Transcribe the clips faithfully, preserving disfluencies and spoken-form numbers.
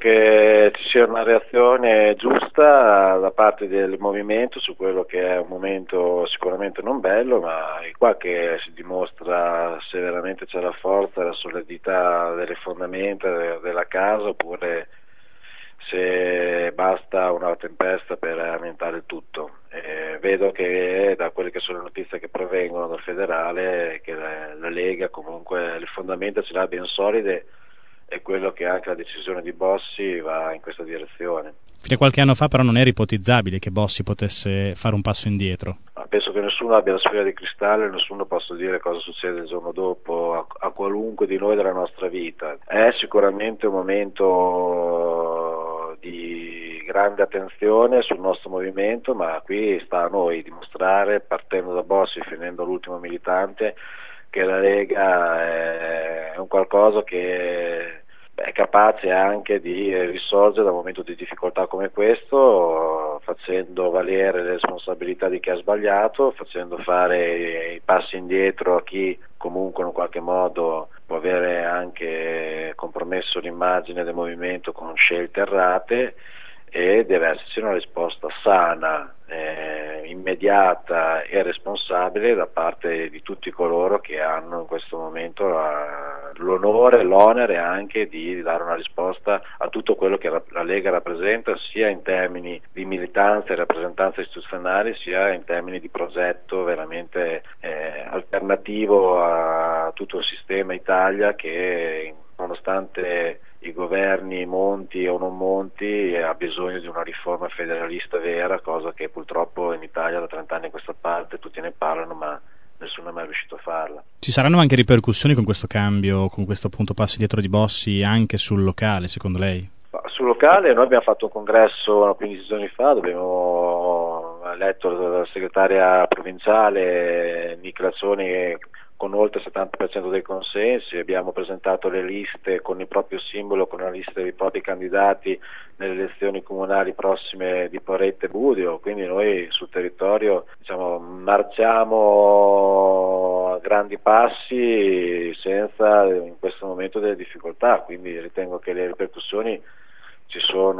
che ci sia una reazione giusta da parte del movimento su quello che è un momento sicuramente non bello, ma è qua che si dimostra se veramente c'è la forza e la solidità delle fondamenta della casa, oppure se basta una tempesta per annientare il tutto. Eh, vedo che da quelle che sono le notizie che provengono dal federale, che la, la Lega comunque le fondamenta ce l'ha ben solide, e quello che anche la decisione di Bossi va in questa direzione. Fino a qualche anno fa però non era ipotizzabile che Bossi potesse fare un passo indietro. Ma penso che nessuno abbia la sfera di cristallo e nessuno possa dire cosa succede il giorno dopo a, a qualunque di noi della nostra vita. È sicuramente un momento di grande attenzione sul nostro movimento, ma qui sta a noi dimostrare, partendo da Bossi e finendo l'ultimo militante, che la Lega è un qualcosa che è capace anche di risorgere da un momento di difficoltà come questo, facendo valere le responsabilità di chi ha sbagliato, facendo fare i passi indietro a chi comunque in qualche modo può avere anche compromesso l'immagine del movimento con scelte errate, e deve esserci una risposta sana, eh, immediata e responsabile da parte di tutti coloro che hanno in questo momento la, l'onore e l'onere anche di dare una risposta a tutto quello che la Lega rappresenta, sia in termini di militanza e rappresentanza istituzionale, sia in termini di progetto veramente eh, alternativo a tutto il sistema Italia che, nonostante i governi Monti o non Monti, ha bisogno di una riforma federalista vera, cosa che purtroppo in Italia da trent'anni a questa parte tutti ne parlano, ma nessuno è mai riuscito a farla. Ci saranno anche ripercussioni con questo cambio, con questo appunto passo dietro di Bossi anche sul locale, secondo lei? Sul locale noi abbiamo fatto un congresso quindici giorni fa, dove abbiamo eletto la segretaria provinciale Nicolazzoni con oltre il settanta per cento dei consensi, abbiamo presentato le liste con il proprio simbolo, con la lista dei propri candidati nelle elezioni comunali prossime di Porretta e Budio, quindi noi sul territorio diciamo, marciamo a grandi passi senza in questo momento delle difficoltà, quindi ritengo che le ripercussioni ci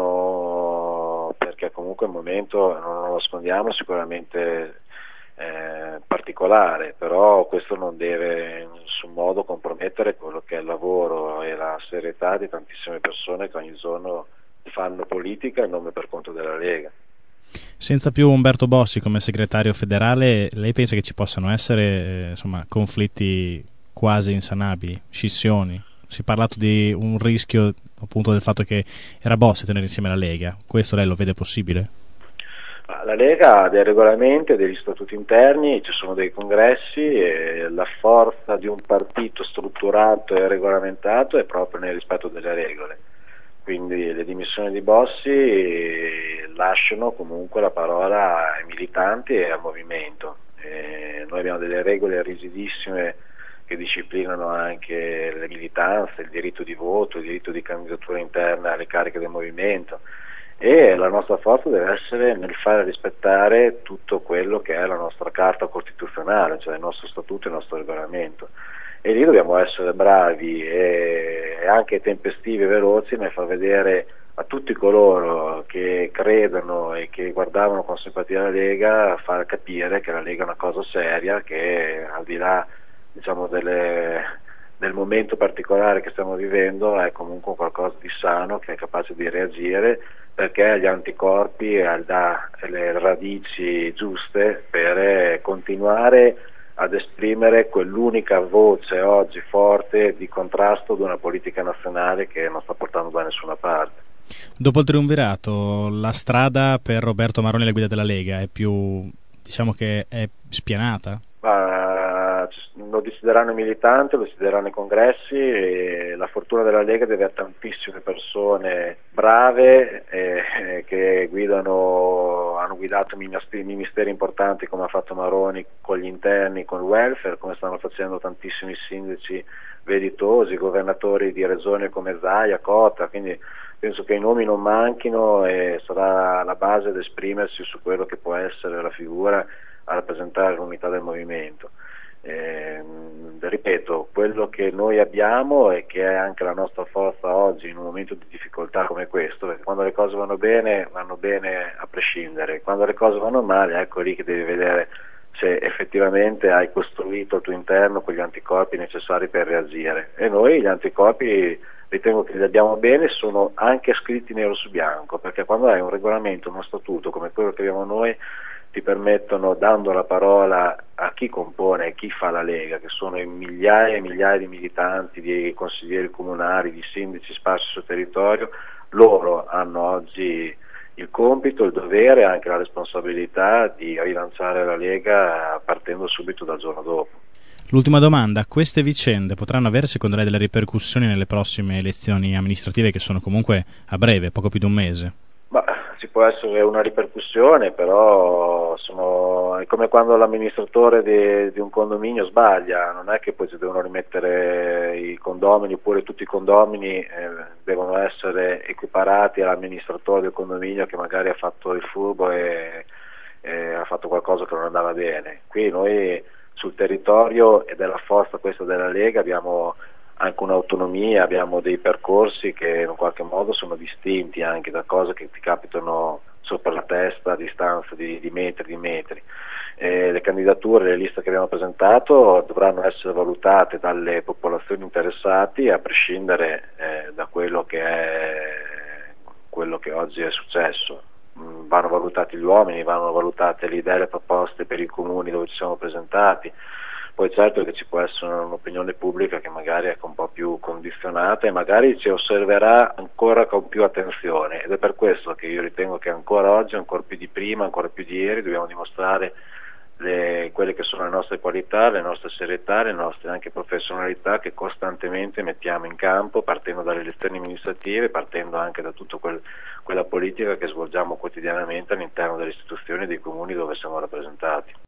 sono, perché comunque il momento, non lo nascondiamo, sicuramente Eh, particolare, però questo non deve in nessun modo compromettere quello che è il lavoro e la serietà di tantissime persone che ogni giorno fanno politica in nome per conto della Lega. Senza più Umberto Bossi come segretario federale, lei pensa che ci possano essere eh, insomma, conflitti quasi insanabili, scissioni? Si è parlato di un rischio appunto del fatto che era Bossi a tenere insieme la Lega, questo lei lo vede possibile? La Lega ha dei regolamenti e degli statuti interni, ci sono dei congressi e la forza di un partito strutturato e regolamentato è proprio nel rispetto delle regole. Quindi le dimissioni di Bossi lasciano comunque la parola ai militanti e al movimento. E noi abbiamo delle regole rigidissime che disciplinano anche le militanze, il diritto di voto, il diritto di candidatura interna alle cariche del movimento. E la nostra forza deve essere nel fare rispettare tutto quello che è la nostra carta costituzionale, cioè il nostro statuto e il nostro regolamento, e lì dobbiamo essere bravi e anche tempestivi e veloci nel far vedere a tutti coloro che credono e che guardavano con simpatia la Lega, far capire che la Lega è una cosa seria, che al di là diciamo delle del momento particolare che stiamo vivendo è comunque qualcosa di sano, che è capace di reagire, perché ha gli anticorpi e ha le radici giuste per continuare ad esprimere quell'unica voce oggi forte di contrasto ad una politica nazionale che non sta portando da nessuna parte. Dopo il triumvirato, la strada per Roberto Maroni alla guida della Lega è più, diciamo che è spianata? Ma lo decideranno i militanti, lo decideranno i congressi, e la fortuna della Lega deve a tantissime persone brave eh, che guidano, hanno guidato ministeri, ministeri importanti come ha fatto Maroni con gli interni, con il welfare, come stanno facendo tantissimi sindaci veritosi, governatori di regioni come Zaia, Cota, quindi penso che i nomi non manchino e sarà la base ad esprimersi su quello che può essere la figura a rappresentare l'unità del movimento. Eh, ripeto, quello che noi abbiamo e che è anche la nostra forza oggi in un momento di difficoltà come questo, perché quando le cose vanno bene, vanno bene a prescindere, quando le cose vanno male, ecco lì che devi vedere se effettivamente hai costruito al tuo interno quegli anticorpi necessari per reagire. E noi gli anticorpi ritengo che li abbiamo bene, sono anche scritti nero su bianco, perché quando hai un regolamento, uno statuto come quello che abbiamo noi, ti permettono, dando la parola a chi compone e chi fa la Lega, che sono migliaia e migliaia di militanti, di consiglieri comunali, di sindaci sparsi sul territorio, loro hanno oggi il compito, il dovere e anche la responsabilità di rilanciare la Lega partendo subito dal giorno dopo. L'ultima domanda, queste vicende potranno avere secondo lei delle ripercussioni nelle prossime elezioni amministrative che sono comunque a breve, poco più di un mese? Ma ci può essere una ripercussione, però sono, è come quando l'amministratore di, di un condominio sbaglia, non è che poi si devono rimettere i condomini, oppure tutti i condomini eh, devono essere equiparati all'amministratore del condominio che magari ha fatto il furbo e, e ha fatto qualcosa che non andava bene. Qui noi sul territorio, ed è la forza questa della Lega, abbiamo anche un'autonomia, abbiamo dei percorsi che in qualche modo sono distinti anche da cose che ti capitano sopra la testa a distanza di, di metri di metri. Eh, le candidature, le liste che abbiamo presentato dovranno essere valutate dalle popolazioni interessate a prescindere eh, da quello che è quello che oggi è successo. Mm, vanno valutati gli uomini, vanno valutate le idee, le proposte per i comuni dove ci siamo presentati. Poi certo che ci può essere un'opinione pubblica che magari è un po' più condizionata e magari ci osserverà ancora con più attenzione, ed è per questo che io ritengo che ancora oggi, ancora più di prima, ancora più di ieri, dobbiamo dimostrare le, quelle che sono le nostre qualità, le nostre serietà, le nostre anche professionalità che costantemente mettiamo in campo, partendo dalle elezioni amministrative, partendo anche da tutta quel, quella politica che svolgiamo quotidianamente all'interno delle istituzioni e dei comuni dove siamo rappresentati.